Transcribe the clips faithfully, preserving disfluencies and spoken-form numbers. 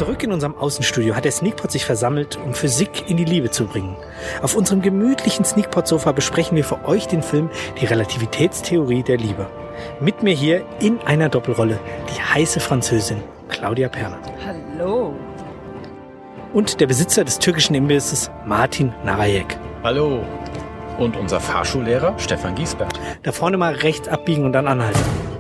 Zurück in unserem Außenstudio hat der Sneakpot sich versammelt, um Physik in die Liebe zu bringen. Auf unserem gemütlichen Sneakpot-Sofa besprechen wir für euch den Film Die Relativitätstheorie der Liebe. Mit mir hier in einer Doppelrolle die heiße Französin Claudia Perner. Hallo. Und der Besitzer des türkischen Imbisses Martin Narayek. Hallo. Und unser Fahrschullehrer Stefan Giesbert. Da vorne mal rechts abbiegen und dann anhalten.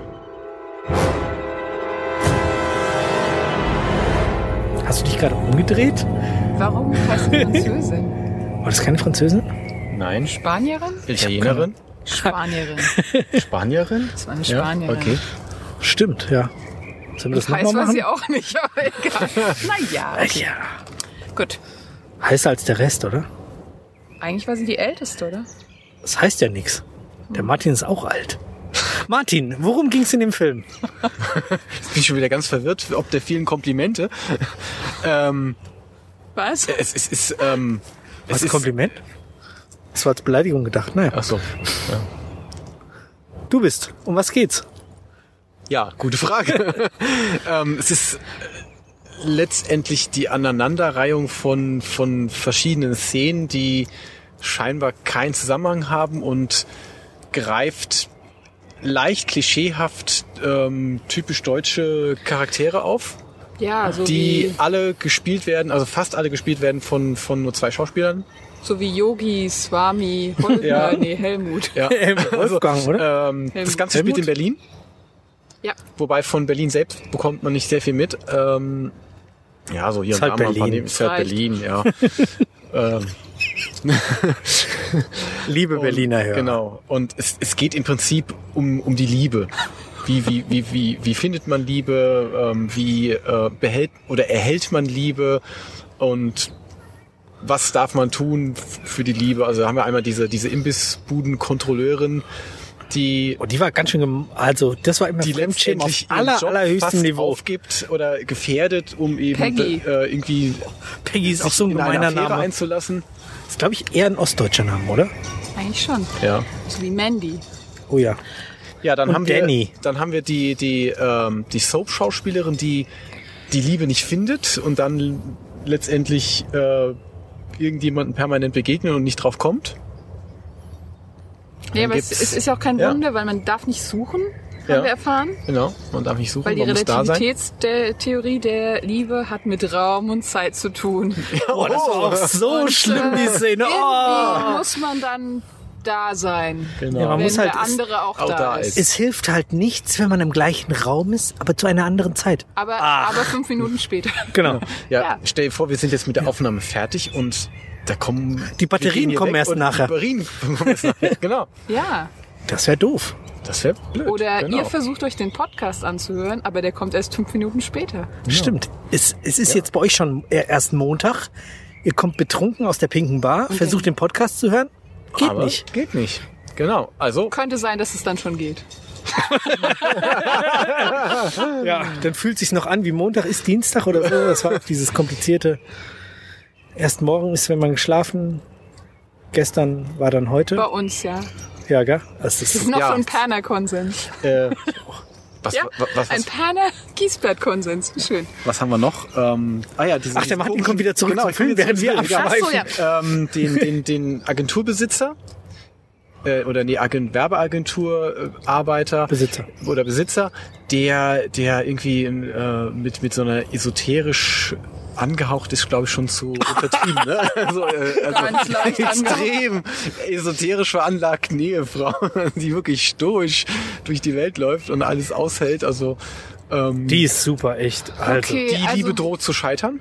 Hast du dich gerade umgedreht? Warum heißt sie Französin? War das keine Französin? Nein. Spanierin? Italienerin? Spanierin. Spanierin? Das war eine Spanierin. Ja, okay. Stimmt, ja. Sollen wir das nochmal machen? Weiß war sie auch nicht, aber egal. Naja, okay. Ja. Gut. Heißer als der Rest, oder? Eigentlich war sie die Älteste, oder? Das heißt ja nichts. Der Martin ist auch alt. Martin, worum ging es in dem Film? Jetzt bin ich schon wieder ganz verwirrt, ob der vielen Komplimente. ähm, Was? Es, es ist... Ähm, Was es ein ist Kompliment? Das war als Beleidigung gedacht. Naja. Ach so. Ja. Du bist. Um was geht's? Ja, gute Frage. ähm, es ist letztendlich die Aneinanderreihung von, von verschiedenen Szenen, die scheinbar keinen Zusammenhang haben und greift leicht klischeehaft ähm, typisch deutsche Charaktere auf, Ja, so die wie, alle gespielt werden, also fast alle gespielt werden von, von nur zwei Schauspielern. so wie Yogi, Swami, Holger, Ja. nee, Helmut. Ja. Wolfgang, oder? Ähm, das Helmut. Ganze spielt in Berlin. Ja. Wobei von Berlin selbst bekommt man nicht sehr viel mit. Ähm, ja, so hier Ist und halt da mal ein paar Berlin. Neben- Ist halt Reicht. Berlin, ja. ähm, Liebe und, Berliner Hörer. Genau. Und es, es geht im Prinzip um, um die Liebe. Wie, wie, wie, wie, wie findet man Liebe? Ähm, wie äh, behält oder erhält man Liebe? Und was darf man tun f- für die Liebe? Also haben wir einmal diese, diese Imbissbuden-Kontrolleurin, die Oh, die war ganz schön, gem- also das war immer die Fremdschämen auf letztendlich ihren aller, Job allerhöchstem fast Niveau. aufgibt oder gefährdet, um eben Peggy. äh, irgendwie Peggy ist auch sich so ein in eine gemeiner Affäre Name. einzulassen. Das ist, glaube ich, eher ein ostdeutscher Name, oder? Eigentlich schon. Ja. So wie Mandy. Oh ja. Ja, dann Und haben Danny. wir dann haben wir die die ähm, die Soap-Schauspielerin, die die Liebe nicht findet und dann letztendlich äh, irgendjemanden permanent begegnet und nicht drauf kommt. Nee, aber es, gibt's- es ist auch kein ja. Wunder, weil man darf nicht suchen, haben Ja. wir erfahren. Genau, man darf nicht suchen, Weil die man muss da sein. Relativitätstheorie der Liebe hat mit Raum und Zeit zu tun. Oh, das war auch so schlimm, die Szene. Oh. Irgendwie muss man dann da sein, Genau. Ja, man wenn muss halt- der andere auch, auch da, da ist. ist. Es hilft halt nichts, wenn man im gleichen Raum ist, aber zu einer anderen Zeit. Aber, Ach. aber fünf Minuten später. Genau. Ja, Ja. stell dir vor, wir sind jetzt mit der Aufnahme fertig und da kommen Die Batterien wir gehen hier kommen weg erst und nachher. Die Batterien kommen erst nachher. Genau. Ja. Das wäre doof. Das wäre blöd. Oder genau. ihr versucht euch den Podcast anzuhören, aber der kommt erst fünf Minuten später. Stimmt. Es, es ist jetzt bei euch schon erst Montag. Ihr kommt betrunken aus der pinken Bar, versucht den Podcast zu hören. Geht Aber nicht. Geht nicht. Genau. Also Könnte sein, dass es dann schon geht. Ja, dann fühlt sich's noch an wie Montag ist Dienstag oder so. Das war auch dieses komplizierte. Erst morgen ist, wenn man geschlafen. Gestern war dann heute. Bei uns, ja. Ja, gell? Das Das ist ist noch Ja. so ein Perner-Konsens. äh, was, Ja, was, was, ein was, Perner-Giesbert-Konsens. Schön. was haben wir noch? Ähm, ah ja, diese, Ach, der Martin diese kommt wieder zurück genau, zum Film, ich komme während wir jetzt zurück, abschweifen. Ach so, ja. ähm, den, den, den Agenturbesitzer äh, oder die Agent, Werbeagentur-Arbeiter Besitzer. oder Besitzer, der, der irgendwie äh, mit, mit so einer esoterisch angehaucht ist, glaube ich, schon zu übertrieben. Ne? Also, äh, also Ganz leicht extrem esoterisch veranlagte Ehefrau, die wirklich stoisch durch die Welt läuft und alles aushält. Also ähm, Die ist super, echt. Also. Okay, die also, Liebe droht zu scheitern.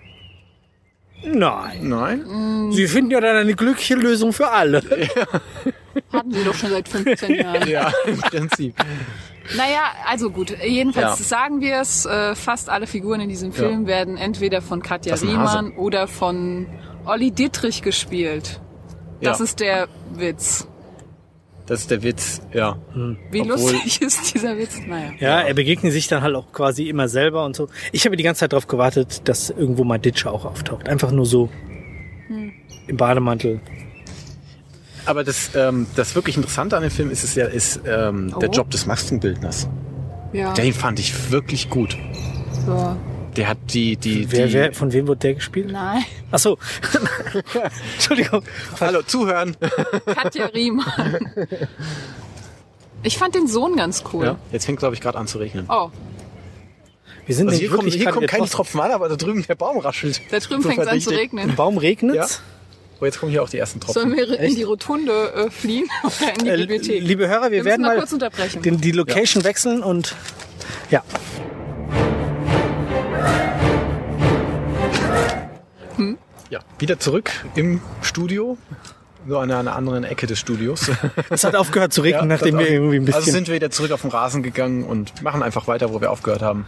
Nein. Nein. Sie finden ja dann eine glückliche Lösung für alle. hatten sie doch schon seit fünfzehn Jahren. Ja, im Prinzip. Naja, also gut. Jedenfalls Ja. sagen wir es, äh, fast alle Figuren in diesem Film Ja. werden entweder von Katja Das ist ein Hase. Riemann oder von Olli Dittrich gespielt. Das Ja. ist der Witz. Das ist der Witz, ja. Wie Obwohl- lustig ist dieser Witz? Naja. Ja, er begegnet sich dann halt auch quasi immer selber und so. Ich habe die ganze Zeit darauf gewartet, dass irgendwo mal Ditsche auch auftaucht. Einfach nur so im Bademantel. Aber das, ähm, das wirklich Interessante an dem Film ist es ja, ist ähm, der Oh. Job des Maskenbildners. Ja. Den fand ich wirklich gut. ja. der hat die, die, wer, die... wer, von wem wird der gespielt? Nein. Ach so. Entschuldigung. Hallo, zuhören. Katja Riemann. Ich fand den Sohn ganz cool. Ja, jetzt fängt, glaube ich, gerade an zu regnen. Oh, Wir sind Also nicht hier kommen, wirklich hier gerade kommen in der keine Post- Tropfen an, aber da drüben der Baum raschelt. da drüben So fängt es an zu verdächtig. Im regnen. Baum regnet. Ja. Oh, jetzt kommen hier auch die ersten Tropfen. Sollen wir in Echt? die Rotunde äh, fliehen oder in die Äh, Bibliothek? liebe Hörer, wir, Wir werden müssen mal mal kurz unterbrechen. den, die Location wechseln und ja. Ja, wieder zurück im Studio. Nur an einer anderen Ecke des Studios. Es hat aufgehört zu regnen, nachdem das wir auch- irgendwie ein bisschen... Also sind wir wieder zurück auf den Rasen gegangen und machen einfach weiter, wo wir aufgehört haben.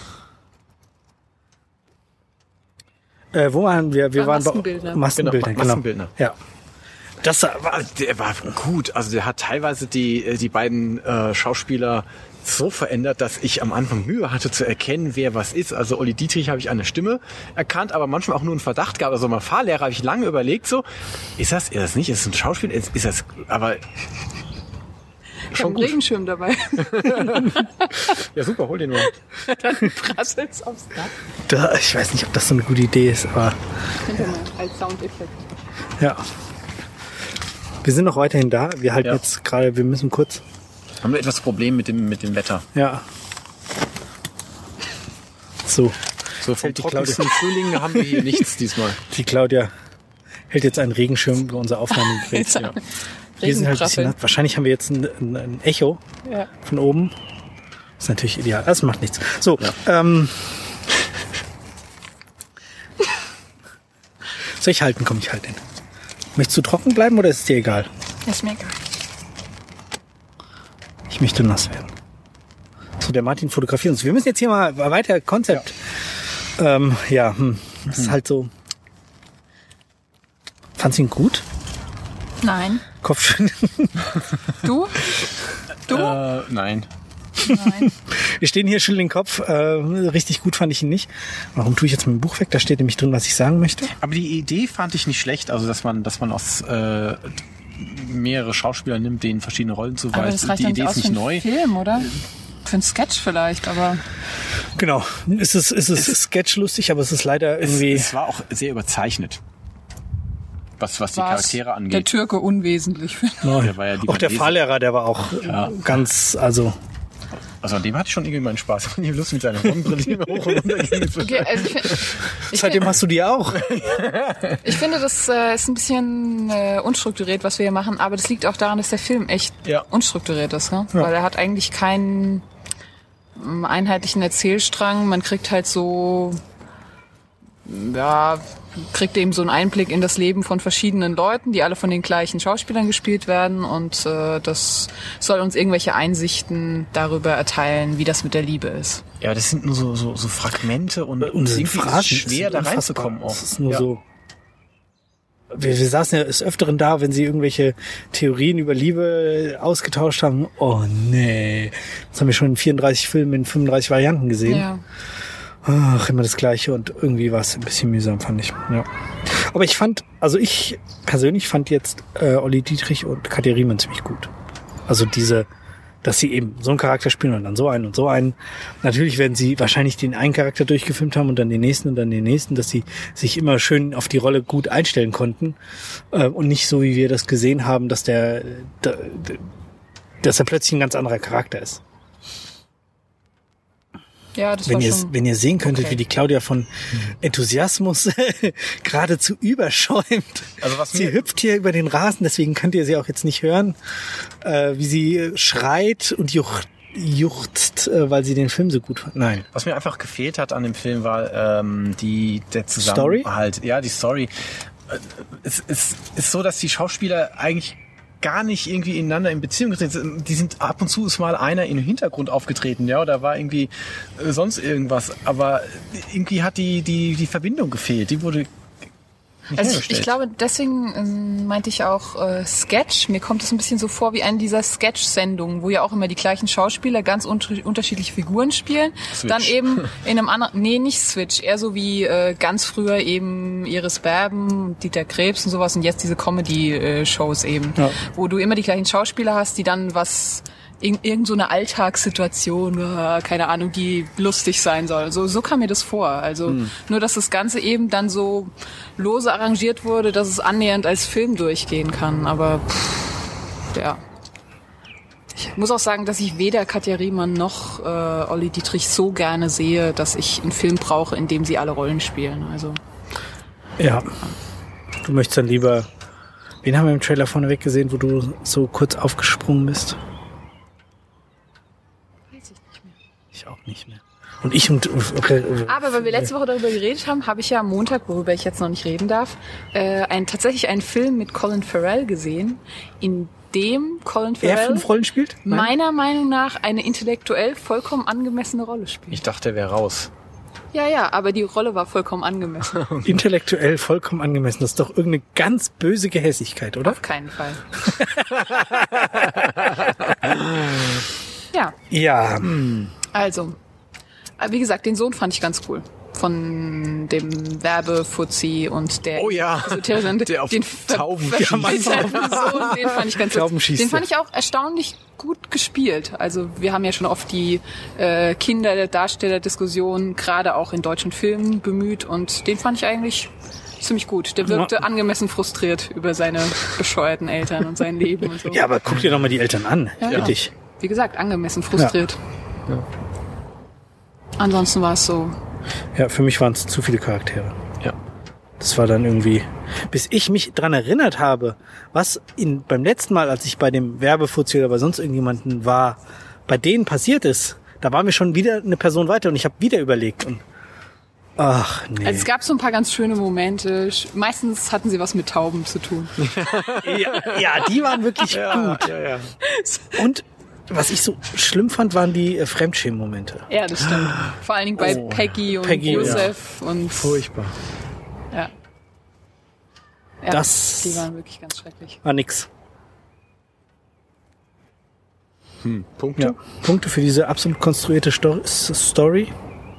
äh, wo waren wir? Wir Bei waren Maskenbildner. bei Maskenbildner, Genau, genau. Maskenbildner. Ja. Das war, Also der war gut. Also der hat teilweise die, die beiden äh, Schauspieler so verändert, dass ich am Anfang Mühe hatte zu erkennen, wer was ist. Also Olli Dietrich habe ich an der Stimme erkannt, aber manchmal auch nur einen Verdacht gehabt. Also mein Fahrlehrer habe ich lange überlegt, so, ist das, ist das nicht, ist das ein Schauspiel, ist, ist das, aber Ich habe schon einen gut. Regenschirm dabei. Ja super, hol den mal. Dann prasselt's aufs Dach. da, ich weiß nicht, ob das so eine gute Idee ist, aber Hinter mal als Soundeffekt. ja. Wir sind noch weiterhin da. Wir halten Ja. jetzt gerade, wir müssen kurz, Haben wir etwas Problem mit dem, mit dem Wetter. ja. So, So vom Hält die Claudia- trockensten Frühling haben wir hier nichts diesmal. die Claudia hält jetzt einen Regenschirm über unser Aufnahmegerät. Ja. Wir sind halt ein bisschen Regenprasseln. nass. Wahrscheinlich haben wir jetzt ein, ein, ein Echo Ja. von oben. Das ist natürlich ideal. Das macht nichts. So, ähm. Soll ich halten? Komm, ich halte den. Möchtest du trocken bleiben oder ist es dir egal? Ist mir egal. Ich möchte nass werden. So, der Martin fotografiert uns. Wir müssen jetzt hier mal weiter Konzept. Ja, ähm, ja hm. Das ist halt so. Fandst du ihn gut? Nein. Kopfschütteln. Du? Du? Äh, nein. Nein. Wir stehen hier, schütteln den Kopf. Äh, richtig gut fand ich ihn nicht. Warum tue ich jetzt mein Buch weg? Da steht nämlich drin, was ich sagen möchte. Aber die Idee fand ich nicht schlecht, also dass man, dass man aus äh, mehrere Schauspieler nimmt, denen verschiedene Rollen Aber zuweist. das reicht Die doch Idee nicht ist aus für nicht einen neu. Film, oder? Für einen Sketch vielleicht, aber... Genau. Es ist, es ist sketchlustig, aber es ist leider irgendwie... Es, es war auch sehr überzeichnet. Was, was die war's Charaktere der angeht. Türke unwesentlich. Neu. Der war ja die auch der Malesen. Fahrlehrer, der war auch Ja. ganz, also... Also an dem hatte ich schon irgendwie meinen Spaß. Ich fand die Lust mit seiner Sonnenbrille die immer hoch und runter ging. Okay, also ich, find- ich, Seitdem find- hast du die auch. ich finde, das äh, ist ein bisschen äh, unstrukturiert, was wir hier machen, aber das liegt auch daran, dass der Film echt Ja. unstrukturiert ist. Ne? Weil er hat eigentlich keinen ähm, einheitlichen Erzählstrang. Man kriegt halt so... Ja, kriegt eben so einen Einblick in das Leben von verschiedenen Leuten, die alle von den gleichen Schauspielern gespielt werden, und äh, das soll uns irgendwelche Einsichten darüber erteilen, wie das mit der Liebe ist. Ja, das sind nur so, so, so Fragmente und, Und und sind irgendwie ist es Phrasen, schwer, es da ist reinzukommen unfassbar. auch. Es ist nur ja. so... Wir, wir saßen ja des Öfteren da, wenn sie irgendwelche Theorien über Liebe ausgetauscht haben. Oh nee, das haben wir schon in vierunddreißig Filmen in fünfunddreißig Varianten gesehen. Ja. Ach, immer das Gleiche, und irgendwie war es ein bisschen mühsam, fand ich. Ja. Aber ich fand, also ich persönlich fand jetzt äh, Olli Dietrich und Katja Riemann ziemlich gut. Also diese, dass sie eben so einen Charakter spielen und dann so einen und so einen. Natürlich werden sie wahrscheinlich den einen Charakter durchgefilmt haben und dann den nächsten und dann den nächsten, dass sie sich immer schön auf die Rolle gut einstellen konnten. Äh, und nicht so, wie wir das gesehen haben, dass der, der, der dass er plötzlich ein ganz anderer Charakter ist. Ja, das Wenn war ihr, schon... wenn ihr sehen könntet, okay. wie die Claudia von Enthusiasmus geradezu überschäumt. Also was Sie mir- hüpft hier über den Rasen, deswegen könnt ihr sie auch jetzt nicht hören, äh, wie sie schreit und jucht, juchzt, äh, weil sie den Film so gut fand. Nein. Was mir einfach gefehlt hat an dem Film war ähm, die der Zusammenhalt. Ja, die Story. Äh, Es, es ist so, dass die Schauspieler eigentlich gar nicht irgendwie ineinander in Beziehung getreten sind. Die sind ab und zu ist mal einer im Hintergrund aufgetreten, ja, oder war irgendwie äh, sonst irgendwas. Aber irgendwie hat die die die Verbindung gefehlt. Die wurde nicht Also ich, hergestellt. ich glaube, deswegen ähm, meinte ich auch äh, Sketch. Mir kommt es ein bisschen so vor wie eine dieser Sketch-Sendungen, wo ja auch immer die gleichen Schauspieler ganz unter- unterschiedliche Figuren spielen. Switch. Dann eben in einem anderen, nee, nicht Switch, eher so wie äh, ganz früher eben Iris Berben, Dieter Krebs und sowas, und jetzt diese Comedy-Shows eben, Ja. wo du immer die gleichen Schauspieler hast, die dann was irg- irgend so eine Alltagssituation, äh, keine Ahnung, die lustig sein soll. So, so kam mir das vor. Also hm. nur, dass das Ganze eben dann so lose arrangiert wurde, dass es annähernd als Film durchgehen kann. Aber pff, ja. Ich muss auch sagen, dass ich weder Katja Riemann noch äh, Olli Dietrich so gerne sehe, dass ich einen Film brauche, in dem sie alle Rollen spielen. Also ja. Du möchtest dann lieber... Wen haben wir im Trailer vorneweg gesehen, wo du so kurz aufgesprungen bist? Weiß ich nicht mehr. Ich auch nicht mehr. Und ich und... Okay, aber weil wir letzte Woche darüber geredet haben, habe ich ja am Montag, worüber ich jetzt noch nicht reden darf, äh, ein, tatsächlich einen Film mit Colin Farrell gesehen, in dem Colin Farrell er fünf Rollen spielt? Nein? Meiner Meinung nach eine intellektuell vollkommen angemessene Rolle spielt. Ich dachte, er wäre raus. Ja, ja, aber die Rolle war vollkommen angemessen. Intellektuell vollkommen angemessen. Das ist doch irgendeine ganz böse Gehässigkeit, oder? Auf keinen Fall. ja. Ja. Also, wie gesagt, den Sohn fand ich ganz cool. Von dem Werbefuzzi und der oh ja, der auf den Tauben schießt. Sohn, den fand ich ganz cool. Den fand ich auch erstaunlich gut gespielt. Also wir haben ja schon oft die äh, Kinder-Darsteller-Diskussion gerade auch in deutschen Filmen bemüht und den fand ich eigentlich ziemlich gut. Der wirkte angemessen frustriert über seine bescheuerten Eltern und sein Leben und so. Ja, aber guck dir doch mal die Eltern an. Ja, bitte. Ja. Wie gesagt, angemessen frustriert. Ja. Ja. Ansonsten war es so... Ja, für mich waren es zu viele Charaktere. Ja. Das war dann irgendwie, bis ich mich dran erinnert habe, was in, beim letzten Mal, als ich bei dem Werbefuzzi oder bei sonst irgendjemanden war, bei denen passiert ist, da war mir schon wieder eine Person weiter und ich habe wieder überlegt und ach nee. Also es gab so ein paar ganz schöne Momente. Meistens hatten sie was mit Tauben zu tun. ja, ja, die waren wirklich ja, gut. Ja, ja. Und was ich so schlimm fand, waren die äh, Fremdschämen-Momente. Ja, das stimmt. Vor allen Dingen bei oh, Peggy und Peggy, Josef. Ja. Und furchtbar. Ja. ja. Das die waren wirklich ganz schrecklich. War nix. Hm. Punkte? Ja. Punkte für diese absolut konstruierte Sto- Story.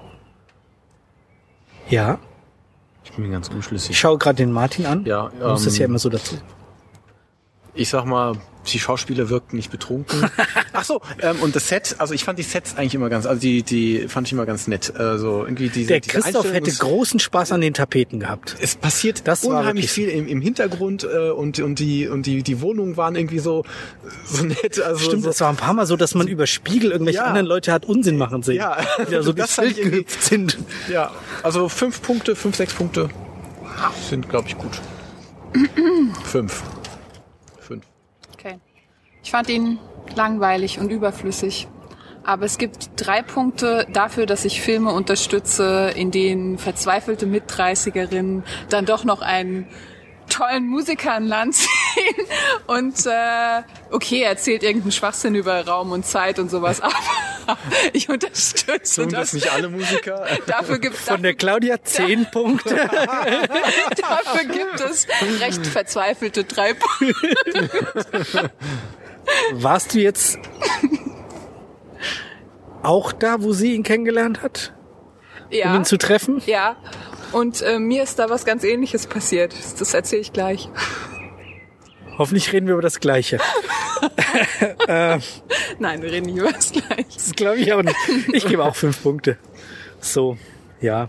Ja. Ich bin mir ganz unschlüssig. Ich schaue gerade den Martin an. Ja, ähm, muss das ja immer so dazu. Ich sag mal, die Schauspieler wirkten nicht betrunken. Ach so, ähm, und das Set, also ich fand die Sets eigentlich immer ganz, also die, die fand ich immer ganz nett. Also irgendwie diese, Der diese Christoph hätte großen Spaß an den Tapeten gehabt. Es passiert das unheimlich viel im, im Hintergrund äh, und und die und die die Wohnungen waren irgendwie so so nett. Also stimmt, so, das war ein paar Mal so, dass man über Spiegel irgendwelche ja. anderen Leute hat Unsinn machen sehen. Ja, die da so das Bild gehüpft sind. Ja, also fünf Punkte, fünf, sechs Punkte sind, glaube ich, gut. Fünf. Fünf. Okay. Ich fand ihn langweilig und überflüssig. Aber es gibt drei Punkte dafür, dass ich Filme unterstütze, in denen verzweifelte Mitdreißigerinnen dann doch noch einen tollen Musiker an Land ziehen. Und äh, okay, er erzählt irgendeinen Schwachsinn über Raum und Zeit und sowas. Aber ich unterstütze Tun das. das nicht alle Musiker? Dafür gibt, Von dafür, der Claudia zehn Punkte. dafür gibt es recht verzweifelte drei Punkte. Warst du jetzt auch da, wo sie ihn kennengelernt hat? Ja. Um ihn zu treffen? Ja. Und äh, mir ist da was ganz Ähnliches passiert. Das erzähle ich gleich. Hoffentlich reden wir über das Gleiche. äh, Nein, wir reden nicht über das Gleiche. Das glaube ich auch nicht. Ich gebe auch fünf Punkte. So, ja.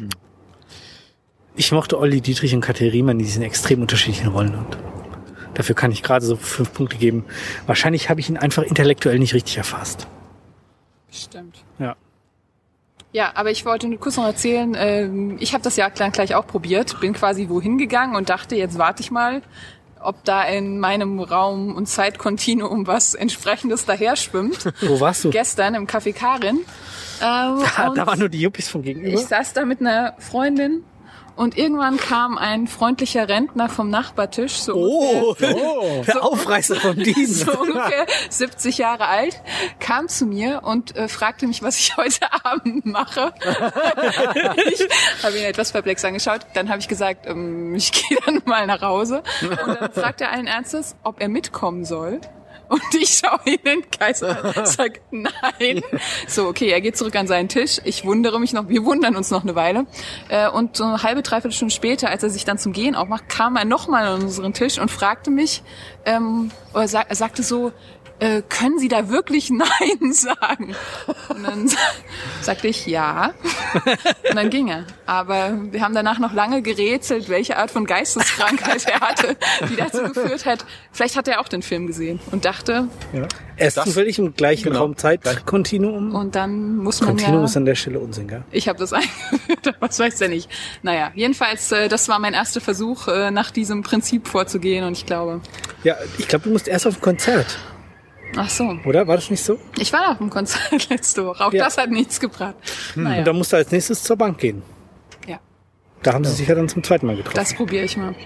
Ich mochte Olli Dietrich und Katja Riemann in diesen extrem unterschiedlichen Rollen und dafür kann ich gerade so fünf Punkte geben. Wahrscheinlich habe ich ihn einfach intellektuell nicht richtig erfasst. Stimmt. Ja. Ja, aber ich wollte nur kurz noch erzählen, ähm, ich habe das Jahr lang gleich auch probiert, bin quasi wohin gegangen und dachte, jetzt warte ich mal, ob da in meinem Raum- und Zeitkontinuum was Entsprechendes daher schwimmt. Wo warst du? Gestern im Café Karin. Ähm, da, da waren nur die Yuppies von gegenüber. Ich saß da mit einer Freundin und irgendwann kam ein freundlicher Rentner vom Nachbartisch, so oh, ungefähr, oh, der so, Aufreißer vom Dienst. So ungefähr siebzig Jahre alt, kam zu mir und äh, fragte mich, was ich heute Abend mache. Ich habe ihn etwas perplex angeschaut. Dann habe ich gesagt, ähm, ich gehe dann mal nach Hause. Und dann fragt er allen Ernstes, ob er mitkommen soll. Und ich schaue ihn in den Geist an, sag nein. So, okay, er geht zurück an seinen Tisch. Ich wundere mich noch, wir wundern uns noch eine Weile. Und so eine halbe, dreiviertel Stunde später, als er sich dann zum Gehen aufmacht, kam er nochmal an unseren Tisch und fragte mich, ähm, oder sag, er sagte so, äh, können Sie da wirklich Nein sagen? Und dann sagte ich ja. Und dann ging er. Aber wir haben danach noch lange gerätselt, welche Art von Geisteskrankheit er hatte, die dazu geführt hat. Vielleicht hat er auch den Film gesehen und dachte... Ja. Er ist zufällig im gleichen genau. Raum-Zeit-Kontinuum. Und dann muss man Kontinuum ja... ist an der Stelle Unsinn, gell? Ich habe das eingeführt, was weiß der nicht. Naja, jedenfalls, äh, das war mein erster Versuch, äh, nach diesem Prinzip vorzugehen und ich glaube... Ja, ich glaube, du musst erst auf ein Konzert. Ach so. Oder? War das nicht so? Ich war auf dem Konzert letzte Woche. Auch ja. das hat nichts gebracht. Hm. Naja. Und dann musst du als nächstes zur Bank gehen. Ja. Da haben sie sich ja dann zum zweiten Mal getroffen. Das probiere ich mal.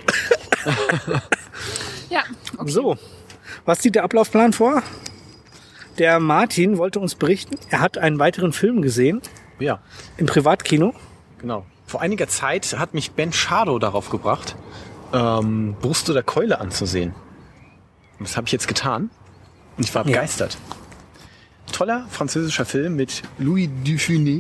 Ja, okay. So, was sieht der Ablaufplan vor? Der Martin wollte uns berichten, er hat einen weiteren Film gesehen. Ja. Im Privatkino. Genau. Vor einiger Zeit hat mich Ben Shardow darauf gebracht, ähm, Brust oder Keule anzusehen. Und das habe ich jetzt getan. Und ich war begeistert. Ja. Toller französischer Film mit Louis Dufunès.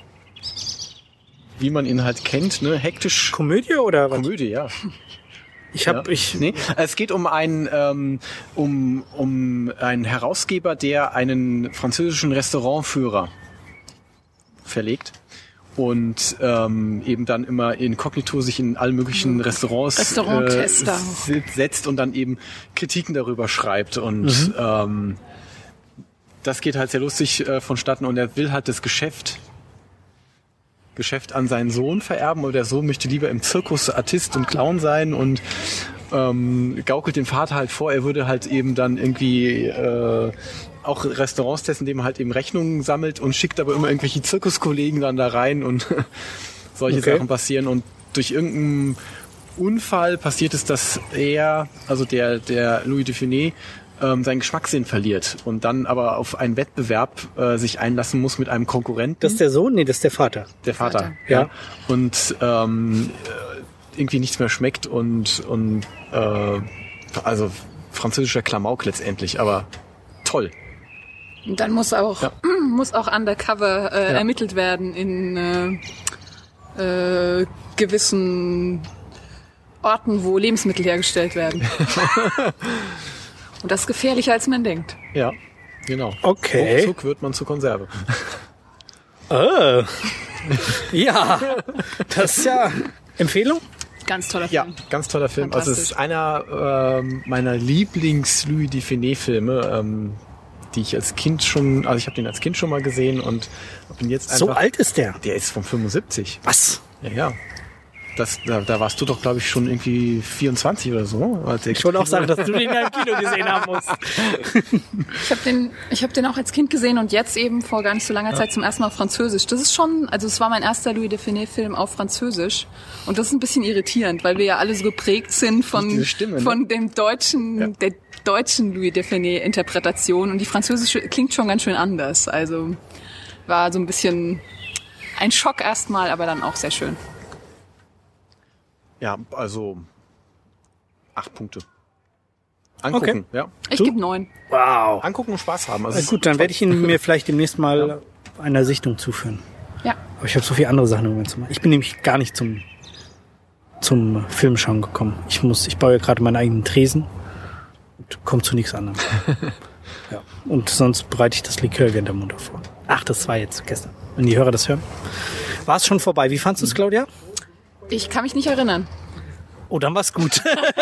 Wie man ihn halt kennt, ne? Hektisch. Komödie oder was? Komödie, ja. Ich habe ja. ich nee, es geht um einen ähm, um um einen Herausgeber, der einen französischen Restaurantführer verlegt und ähm, eben dann immer inkognito sich in allen möglichen Restaurants äh, setzt und dann eben Kritiken darüber schreibt und mhm. ähm, das geht halt sehr lustig äh, vonstatten und er will halt das Geschäft Geschäft an seinen Sohn vererben, oder der Sohn möchte lieber im Zirkus Artist und Clown sein und ähm, gaukelt dem Vater halt vor, er würde halt eben dann irgendwie äh, auch Restaurants testen, indem er halt eben Rechnungen sammelt und schickt aber immer irgendwelche Zirkuskollegen dann da rein und solche okay. Sachen passieren und durch irgendeinen Unfall passiert es, dass er, also der, der Louis Dufunès, ähm, seinen Geschmackssinn verliert und dann aber auf einen Wettbewerb äh, sich einlassen muss mit einem Konkurrenten. Das ist der Sohn? Nee, das ist der Vater. Der Vater, Vater. ja. ja. Und ähm, irgendwie nichts mehr schmeckt und, und äh, also französischer Klamauk letztendlich, aber toll. Und dann muss auch ja. muss auch undercover äh, ja. ermittelt werden in äh, äh, gewissen Orten, wo Lebensmittel hergestellt werden. Und das ist gefährlicher, als man denkt. Ja, genau. Okay. Ruckzuck wird man zur Konserve. Oh. Ja, das ist ja Empfehlung? Ganz toller Film. Ja, ganz toller Film. Also es ist einer ähm, meiner Lieblings-Louis Dufunès-Filme, ähm, die ich als Kind schon, also ich habe den als Kind schon mal gesehen und habe ihn jetzt einfach... So alt ist der? Der ist von fünfundsiebzig. Was? Ja, ja. Das, da, da warst du doch, glaube ich, schon irgendwie vierundzwanzig oder so. Als ich wollte auch sagen, dass du den ja im Kino gesehen haben musst. Ich habe den, ich hab den auch als Kind gesehen und jetzt eben vor gar nicht so langer Zeit zum ersten Mal auf Französisch. Das ist schon, also es war mein erster Louis Dufunès-Film auf Französisch und das ist ein bisschen irritierend, weil wir ja alle so geprägt sind von, Stimme, ne? von dem deutschen, ja. der deutschen Louis Dufunès-Interpretation und die französische klingt schon ganz schön anders. Also war so ein bisschen ein Schock erstmal, aber dann auch sehr schön. Ja, also acht Punkte. Angucken, okay. ja. Ich gebe neun. Wow. Angucken und Spaß haben. Also Na gut, dann werde ich ihn mir vielleicht demnächst mal ja. einer Sichtung zuführen. Ja. Aber ich habe so viele andere Sachen im Moment zu machen. Ich bin nämlich gar nicht zum zum Filmschauen gekommen. Ich muss, ich baue ja gerade meinen eigenen Tresen und komme zu nichts anderem. Ja. Und sonst bereite ich das Likör während der Munter vor. Ach, das war jetzt gestern. Wenn die Hörer das hören. War es schon vorbei. Wie fandst du es, Claudia? Ich kann mich nicht erinnern. Oh, dann war's gut.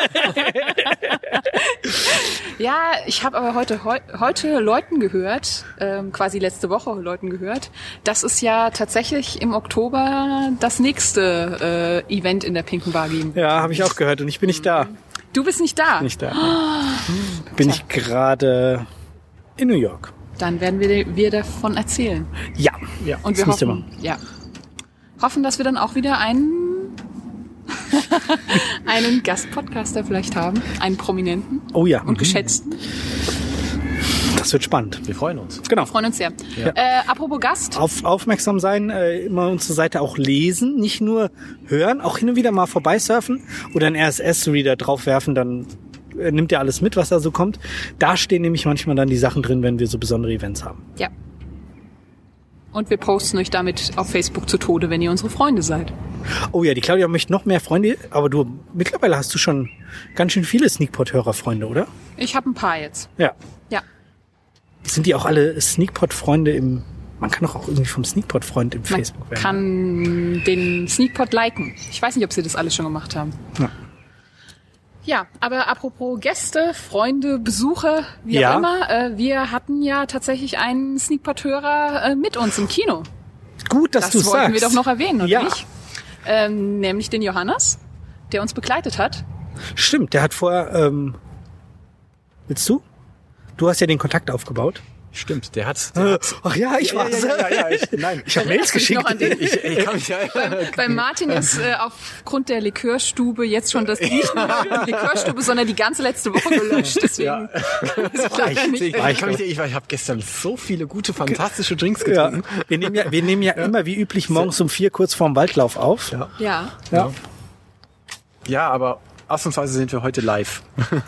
Ja, ich habe aber heute heu, heute Leuten gehört, ähm, quasi letzte Woche Leuten gehört, dass es ja tatsächlich im Oktober das nächste äh, Event in der Pinken Bar geben. Ja, habe ich auch gehört und ich bin nicht da. Du bist nicht da? Bin nicht da. Oh. Bin ich gerade in New York. Dann werden wir, wir davon erzählen. Ja, ja. Und wir hoffen, ja, hoffen, dass wir dann auch wieder einen einen Gastpodcaster vielleicht haben, einen Prominenten. Oh ja. Und geschätzten. Das wird spannend. Wir freuen uns. Genau. Wir freuen uns sehr. Ja. Äh, apropos Gast. Auf, aufmerksam sein, äh, immer unsere Seite auch lesen, nicht nur hören, auch hin und wieder mal vorbeisurfen oder einen R S S-Reader draufwerfen, dann äh, nimmt er alles mit, was da so kommt. Da stehen nämlich manchmal dann die Sachen drin, wenn wir so besondere Events haben. Ja. Und wir posten euch damit auf Facebook zu Tode, wenn ihr unsere Freunde seid. Oh ja, die Claudia möchte noch mehr Freunde, aber du, mittlerweile hast du schon ganz schön viele Sneakpot-Hörer-Freunde, oder? Ich habe ein paar jetzt. Ja. Ja. sind die auch alle Sneakpot-Freunde im... Man kann doch auch irgendwie vom Sneakpot-Freund im Man Facebook werden. kann den Sneakpot liken. Ich weiß nicht, ob sie das alles schon gemacht haben. Ja. Ja, aber apropos Gäste, Freunde, Besucher, wie Ja. auch immer, äh, wir hatten ja tatsächlich einen Sneakpot-Hörer äh, mit uns im Kino. Gut, dass Das du wollten sagst. wir doch noch erwähnen, oder Ja. nicht? Ähm, nämlich den Johannes, der uns begleitet hat. Stimmt, der hat vorher... Ähm, willst du? Du hast ja den Kontakt aufgebaut. Stimmt, der hat... Der hat Ach ja, ich ja, weiß. ja, ja, ja, ich, nein, Ich habe Mails Erinnerst du dich geschickt. noch an den? ich, ich kann mich ja... Bei Martin ist äh, aufgrund der Likörstube jetzt schon das nicht nur die Likörstube, sondern die ganze letzte Woche gelöscht. Deswegen Ja. ist es leider Ich, nicht. ich, ich, kann mich, ich, ich habe gestern so viele gute, fantastische Drinks Ja, getrunken. wir nehmen ja, wir nehmen ja, immer wie üblich morgens um vier kurz vorm Waldlauf auf. Ja. Ja. Ja. Ja, aber ausnahmsweise sind wir heute live.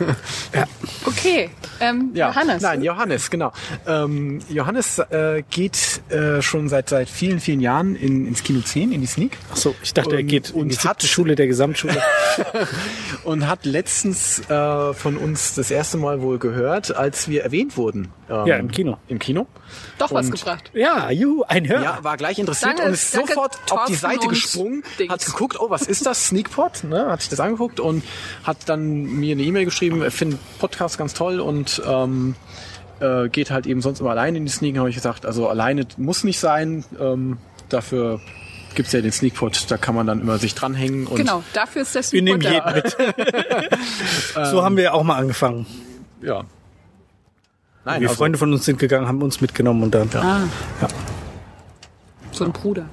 Okay. Ähm, Ja, Johannes. Nein, Johannes, genau. Ähm, Johannes äh, geht äh, schon seit seit vielen, vielen Jahren in, ins Kino zehn, in die Sneak. Ach so, ich dachte, er Und- geht in und die hat- siebte Schule der Gesamtschule. Und hat letztens äh, von uns das erste Mal wohl gehört, als wir erwähnt wurden. Ähm, Ja, im Kino. Im Kino. Doch was Und- gebracht. Ja, juhu, ein Hörer. Ja, war gleich interessiert Danke, und ist danke, sofort auf die Thorsten Seite und gesprungen, Dings. hat geguckt, oh, was ist das? Sneakpot? Ne, hat sich das angeguckt und hat dann mir eine E-Mail geschrieben, er findet Podcast ganz toll und ähm, äh, geht halt eben sonst immer alleine in die Sneak. Habe ich gesagt, also alleine muss nicht sein. Ähm, dafür gibt's ja den Sneakpot, da kann man dann immer sich dranhängen. Und Genau, dafür ist der Wir nehmen Sneakpot jeden da. mit. So haben wir auch mal angefangen. Ja. Nein, Wir also, Freunde von uns sind gegangen, haben uns mitgenommen und dann. Ja, Ah. Ja. So ein Bruder.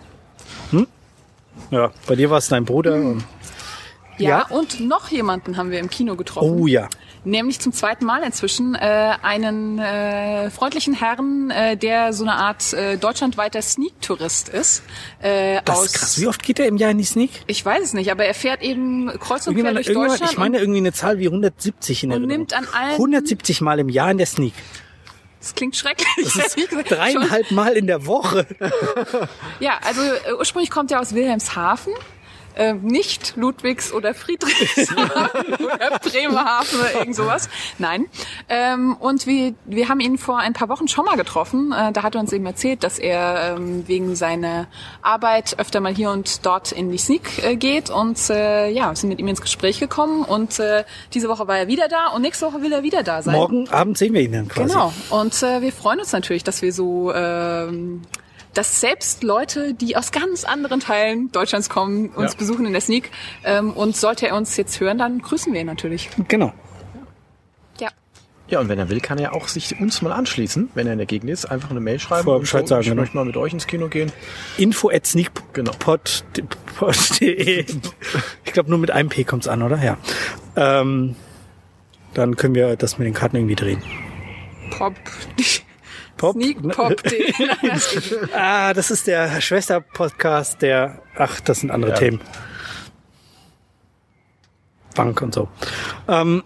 ja bei dir war es dein Bruder. Und, Ja, Ja. und noch jemanden haben wir im Kino getroffen. oh ja. Nämlich zum zweiten Mal inzwischen äh, einen äh, freundlichen Herrn, äh, der so eine Art äh, deutschlandweiter Sneak-Tourist ist. Äh, Das aus, ist krass. Wie oft geht er im Jahr in die Sneak? Ich weiß es nicht, aber er fährt eben kreuz und quer Irgendjemand, durch irgendjemand, Deutschland ich meine irgendwie eine Zahl wie hundertsiebzig in der und Erinnerung. nimmt an allen- hundertsiebzig Mal im Jahr in der Sneak. das klingt schrecklich. Das ist ehrlich gesagt. dreieinhalb Mal in der Woche. Ja, also äh, ursprünglich kommt er aus Wilhelmshaven. Äh, nicht Ludwigs oder Friedrichshafen oder Bremerhaven oder irgend sowas. Nein. Ähm, und wir, wir haben ihn vor ein paar Wochen schon mal getroffen. Äh, da hat er uns eben erzählt, dass er ähm, wegen seiner Arbeit öfter mal hier und dort in die Sneak äh, geht. Und äh, ja, sind mit ihm ins Gespräch gekommen. Und äh, diese Woche war er wieder da und nächste Woche will er wieder da sein. Morgen Abend sehen wir ihn dann quasi. Genau. Und äh, wir freuen uns natürlich, dass wir so, ähm, dass selbst Leute, die aus ganz anderen Teilen Deutschlands kommen, uns Ja. besuchen in der Sneak. Ähm, und sollte er uns jetzt hören, dann grüßen wir ihn natürlich. Genau. Ja. ja, und wenn er will, kann er auch sich uns mal anschließen, wenn er in der Gegend ist. Einfach eine Mail schreiben. Vorher und Bescheid so, sagen, ich genau. möchte mal mit euch ins Kino gehen. Info at Genau. sneakpot punkt de. Ich glaube, nur mit einem P kommt's an, oder? Ja. Ähm, dann können wir das mit den Karten irgendwie drehen. Pop. Pop? Sneak Pop. Ah, das ist der Schwester-Podcast, der, ach, das sind andere Ja. Themen. Bank und so. Ähm,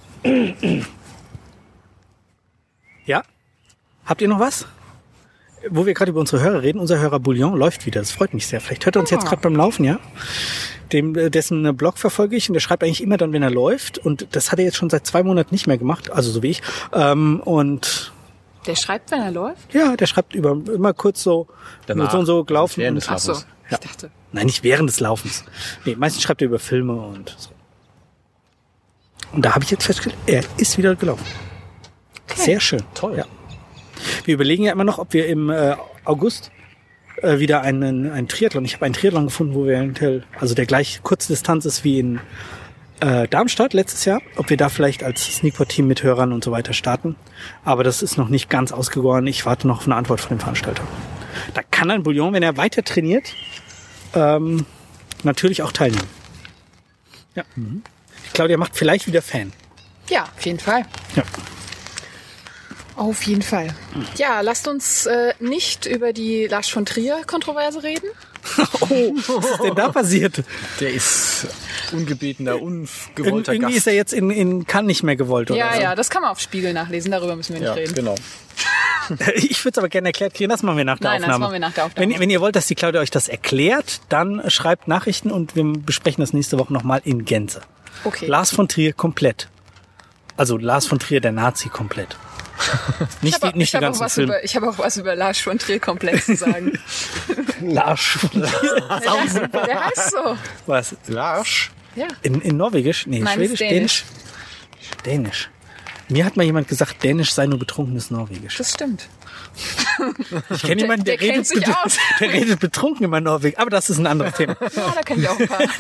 ja? Habt ihr noch was? Wo wir gerade über unsere Hörer reden, unser Hörer Bouillon läuft wieder. Das freut mich sehr. Vielleicht hört er uns Ah. jetzt gerade beim Laufen, ja? Dem, äh, dessen Blog verfolge ich und der schreibt eigentlich immer dann, wenn er läuft. Und das hat er jetzt schon seit zwei Monaten nicht mehr gemacht, also so wie ich. Ähm, und Der schreibt, wenn er läuft? ja, der schreibt über immer kurz so, Danach. so und so gelaufen. Während Und, des Ach so. Laufens. Ich dachte. nein, nicht während des Laufens. Nee, meistens schreibt er über Filme und so. Und da habe ich jetzt festgestellt, er ist wieder gelaufen. Sehr schön. Toll. Ja. Wir überlegen ja immer noch, ob wir im äh, August äh, wieder einen, einen Triathlon, ich habe einen Triathlon gefunden, wo wir eventuell, also der gleich Kurzdistanz ist wie in äh, Darmstadt letztes Jahr, ob wir da vielleicht als Sneakpot-Team mit Hörern und so weiter starten. Aber das ist noch nicht ganz ausgegoren. Ich warte noch auf eine Antwort von dem Veranstalter. Da kann ein Bouillon, wenn er weiter trainiert, ähm, natürlich auch teilnehmen. Ja. Mhm. Claudia macht vielleicht wieder Fan. Ja, auf jeden Fall. Ja. Auf jeden Fall. Ja, lasst uns äh, nicht über die Lars von Trier-Kontroverse reden. Oh, was ist denn da passiert? Der ist ungebetener, Ir ungewollter irgendwie Gast. ist er jetzt in, in Cannes nicht mehr gewollt, oder Ja, so. ja, das kann man auf Spiegel nachlesen, darüber müssen wir nicht ja, reden. genau. Ich würde es aber gerne erklärt kriegen. Das machen wir nach der Nein, das Aufnahme. machen wir nach der Aufnahme. Wenn, wenn ihr wollt, dass die Claudia euch das erklärt, dann schreibt Nachrichten und wir besprechen das nächste Woche nochmal in Gänze. Okay. Lars von Trier komplett. Also Lars von Trier, der Nazi, komplett. Nicht Ich habe die, nicht die hab auch, ganzen was Filme. über- ich hab auch was über Lars von Trier-Komplex zu sagen. Lars. der, der heißt so. Was? Lars? Ja. In, in Norwegisch? Nee, Nein, Schwedisch? ist Dänisch. Dänisch? Dänisch. Mir hat mal jemand gesagt, Dänisch sei nur betrunkenes Norwegisch. Das stimmt. Ich kenne jemanden, der, der kennt redet, sich bet- aus. der redet betrunken immer Norwegisch. Aber das ist ein anderes Thema. Ja, da kenne ich auch ein paar.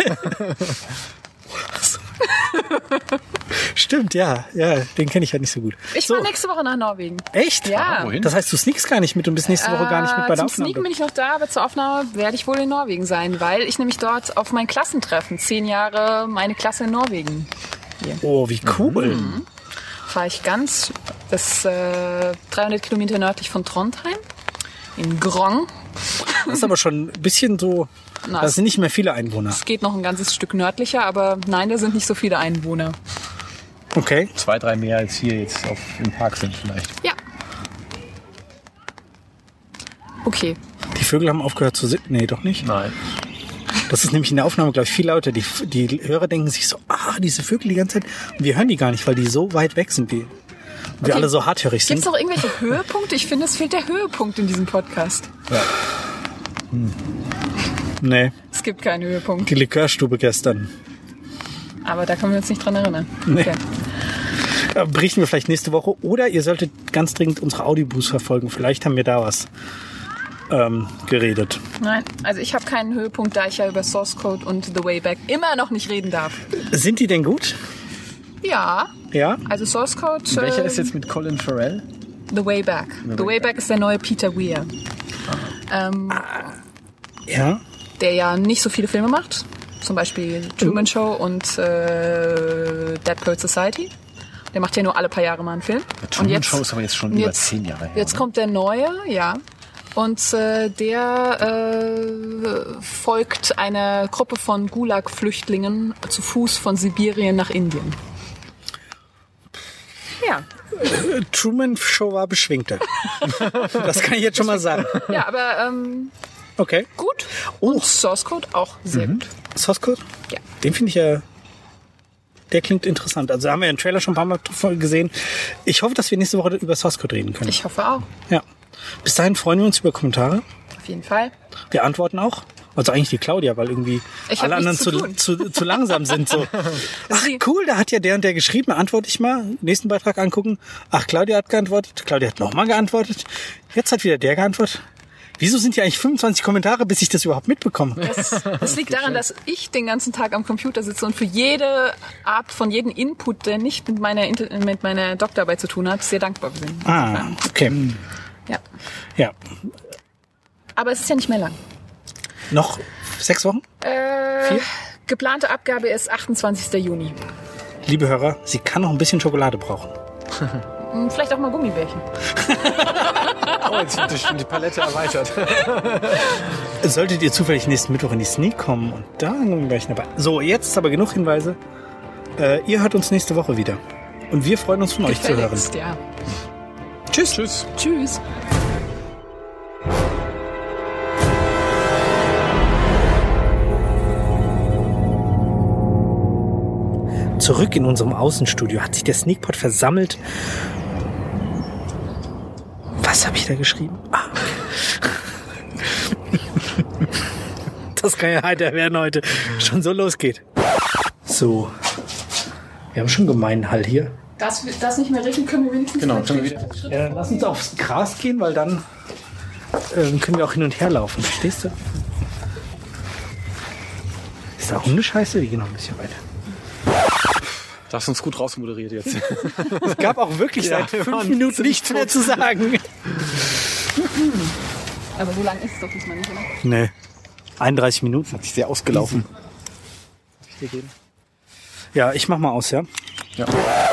Stimmt, ja. Ja, den kenne ich halt nicht so gut. Ich so. fahre nächste Woche nach Norwegen. Echt? Ja. wohin? Das heißt, du sneakst gar nicht mit und bist nächste Woche gar nicht mit bei der Zum Aufnahme. Sneaken bin ich noch da, aber zur Aufnahme werde ich wohl in Norwegen sein, weil ich nämlich dort auf mein Klassentreffen, zehn Jahre meine Klasse in Norwegen, Oh, wie cool. fahre ich ganz, das äh, dreihundert Kilometer nördlich von Trondheim, in Grong. Das ist aber schon ein bisschen so, Na, das sind nicht mehr viele Einwohner. Es geht noch ein ganzes Stück nördlicher, aber nein, da sind nicht so viele Einwohner. Okay. Zwei, drei mehr als hier jetzt auf, im Park sind vielleicht. Ja. Okay. Die Vögel haben aufgehört zu sitzen. Nee, doch nicht. Nein. Das ist nämlich in der Aufnahme, glaube ich, viel lauter. Die, die Hörer denken sich so, ah, diese Vögel die ganze Zeit. Und wir hören die gar nicht, weil die so weit weg sind. Die, und wir Okay. alle so harthörig Gibt sind. es noch irgendwelche Höhepunkte? Ich finde, es fehlt der Höhepunkt in diesem Podcast. Ja. Nee, Es gibt keinen Höhepunkt. die Likörstube gestern. Aber da können wir uns nicht dran erinnern. Nee. Okay. Da berichten wir vielleicht nächste Woche. Oder ihr solltet ganz dringend unsere Audioboost verfolgen. Vielleicht haben wir da was ähm, geredet. Nein, also ich habe keinen Höhepunkt, da ich ja über Source Code und The Way Back immer noch nicht reden darf. Sind die denn gut? Ja, Ja? also Source Code. Welcher äh, ist jetzt mit Colin Farrell? The Way Back. The Way Back ist der neue Peter Weir. Ähm, Ja? der ja nicht so viele Filme macht. Zum Beispiel Truman Show und äh, Dead Poets Society. Der macht ja nur alle paar Jahre mal einen Film. Truman und jetzt, Show ist aber jetzt schon und über jetzt, zehn Jahre her. Jetzt oder? kommt der neue, ja. Und äh, der äh, folgt einer Gruppe von Gulag-Flüchtlingen zu Fuß von Sibirien nach Indien. Ja, Truman Show war beschwingter. Das kann ich jetzt schon mal sagen. ja, aber ähm, Okay. gut. Oh. Und Source Code auch sehr gut. Source Code? Ja. Den finde ich ja, der klingt interessant. Also haben wir den Trailer schon ein paar Mal gesehen. Ich hoffe, dass wir nächste Woche über Source Code reden können. Ich hoffe auch. Ja. Bis dahin freuen wir uns über Kommentare. Auf jeden Fall. Wir antworten auch. Also eigentlich die Claudia, weil irgendwie Ich hab alle anderen nichts zu zu, tun. zu, zu langsam sind. So. Ach Sie- cool, da hat ja der und der geschrieben. Antworte ich mal. Nächsten Beitrag angucken. Ach, Claudia hat geantwortet. Claudia hat nochmal geantwortet. Jetzt hat wieder der geantwortet. Wieso sind hier eigentlich fünfundzwanzig Kommentare, bis ich das überhaupt mitbekomme? Das, das liegt daran, dass ich den ganzen Tag am Computer sitze und für jede Art von jedem Input, der nicht mit meiner, Inter- mit meiner Doktorarbeit zu tun hat, sehr dankbar bin. Ah, okay. Ja. Ja. Aber es ist ja nicht mehr lang. Noch sechs Wochen? Äh, Vier? geplante Abgabe ist achtundzwanzigster Juni. Liebe Hörer, sie kann noch ein bisschen Schokolade brauchen. Hm, Vielleicht auch mal Gummibärchen. Oh, jetzt wird die- die Palette erweitert. Solltet ihr zufällig nächsten Mittwoch in die Sneak kommen und dann wäre ich dabei. So, jetzt ist aber genug Hinweise. Äh, ihr hört uns nächste Woche wieder. Und wir freuen uns von euch zu hören. Gefälligst, ja. Tschüss. Tschüss. Tschüss. Zurück in unserem Außenstudio hat sich der Sneakpot versammelt. Was habe ich da geschrieben? Ah, okay. Das kann ja heiter werden heute. Schon so losgeht. So. Wir haben schon gemeinen Hall hier. Das, das nicht mehr regnen, können wir wenigstens Genau, mal können wir wieder. Ja, dann lass uns aufs Gras gehen, weil dann ähm, können wir auch hin und her laufen. Verstehst du? Ist da Hundescheiße? Wir gehen noch ein bisschen weiter. Du hast uns gut rausmoderiert jetzt. Es gab auch wirklich Ja, seit wir fünf waren Minuten ziemlich nichts mehr zu sagen. Aber so lang ist es doch diesmal nicht, oder? Nee. einunddreißig Minuten. Hat sich sehr ausgelaufen. Ja, ich mach mal aus, ja? Ja.